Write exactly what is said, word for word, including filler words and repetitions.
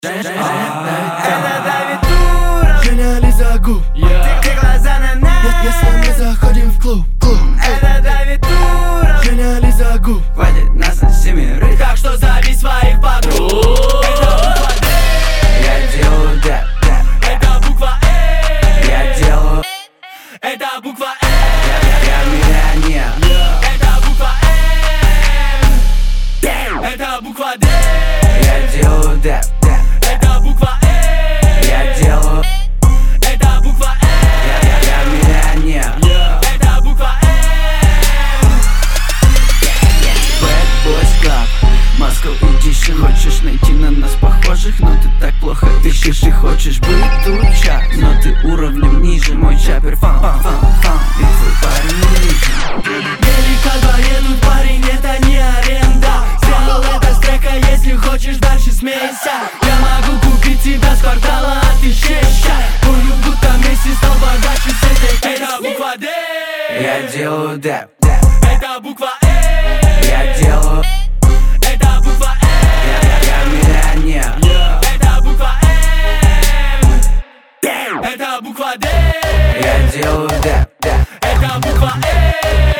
Это Давид Туров. Женя, Лиза, губ. Ты глаза на нас. Если мы заходим в клуб, клуб. Это Давид Туров. Женя, Лиза, губ. Хватит нас на семерых, так что зови своих подруг. Это буква Д. Я делаю дэп, дэп. Это буква Э. Я делаю. Это буква Э. Я миллионер. Это буква М. Это буква Д. Я делаю дэп, дэп. Это буква Э. Я делаю. Это буква Э. Я, я миллионер. Это буква М. Bad Boys Club, Moscow Edition. Хочешь найти на нас похожих, но ты так плохо ищешь. Ты хочешь быть туча, но ты уровнем ниже. Мой чапер фан, фан, фан, фан. И твой парень ниже. Велика тут парень, это не аренда. Сделал это с трека, если хочешь дальше смейся. Я могу купить тебя с квартала, а ты щеща. Помню, будто Месси стал богаче с этой песни. Это буква Д. Я делаю дэп, дэп. Это буква Э. Я делаю. Это буква Э. Я, я миллионер. Это буква М. Это буква Д. Я делаю дэп, дэп. Это буква Э.